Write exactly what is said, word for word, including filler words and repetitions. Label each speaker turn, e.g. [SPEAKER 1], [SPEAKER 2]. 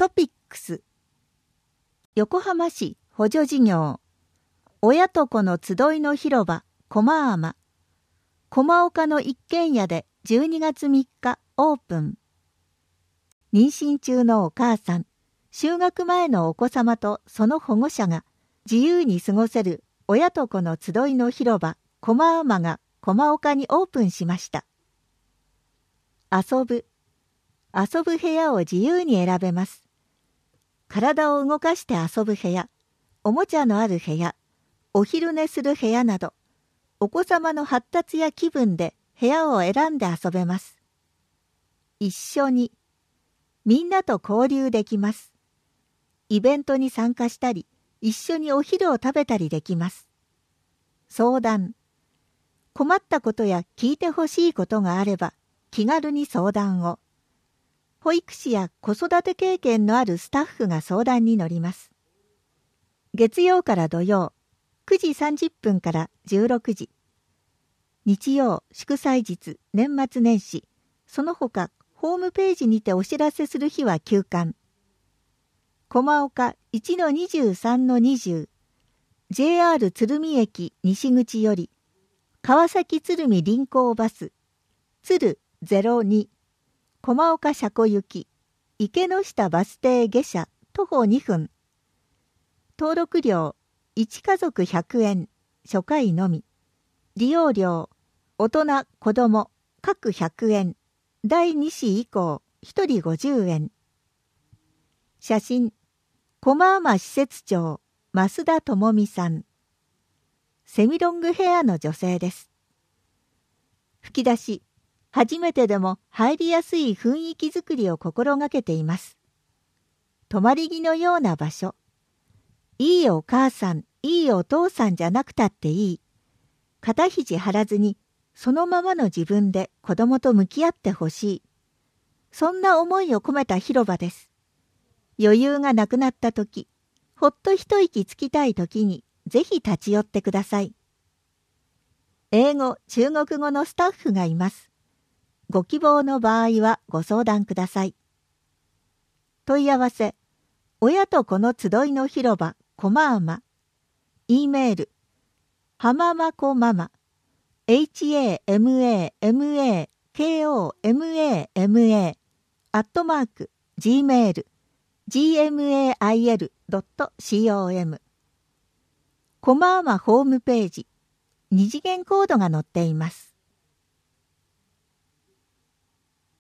[SPEAKER 1] トピックス。横浜市補助事業親と子の集いの広場駒浜駒岡の一軒家でじゅうにがつみっかオープン。妊娠中のお母さん、就学前のお子様とその保護者が自由に過ごせる親と子の集いの広場駒浜が駒岡にオープンしました。遊ぶ遊ぶ部屋を自由に選べます。体を動かして遊ぶ部屋、おもちゃのある部屋、お昼寝する部屋など、お子様の発達や気分で部屋を選んで遊べます。一緒に、みんなと交流できます。イベントに参加したり、一緒にお昼を食べたりできます。相談、困ったことや聞いてほしいことがあれば、気軽に相談を。保育士や子育て経験のあるスタッフが相談に乗ります。月曜から土曜、くじさんじゅっぷんからじゅうろくじ。日曜、祝祭日、年末年始、その他、ホームページにてお知らせする日は休館。駒岡 いちのにじゅうさんのにじゅう、ジェイアール 鶴見駅西口より、川崎鶴見臨港バス、鶴ゼロに、駒岡車庫行き、池の下バス停下車、徒歩にふん。登録料、いちかぞくひゃくえん、初回のみ。利用料、大人、子供、各ひゃくえん。だいに子以降、ひとりごじゅうえん。写真、駒浜施設長、増田智美さん。セミロングヘアの女性です。吹き出し、初めてでも入りやすい雰囲気づくりを心がけています。泊まり木のような場所。いいお母さん、いいお父さんじゃなくたっていい。肩肘張らずに、そのままの自分で子供と向き合ってほしい。そんな思いを込めた広場です。余裕がなくなったとき、ほっと一息つきたいときに、ぜひ立ち寄ってください。英語、中国語のスタッフがいます。ご希望の場合はご相談ください。問い合わせ、親と子の集いの広場、駒浜。E メール、はままこママ、hamamakomama、アットマーク、gmail、gmail.com。駒浜ホームページ、二次元コードが載っています。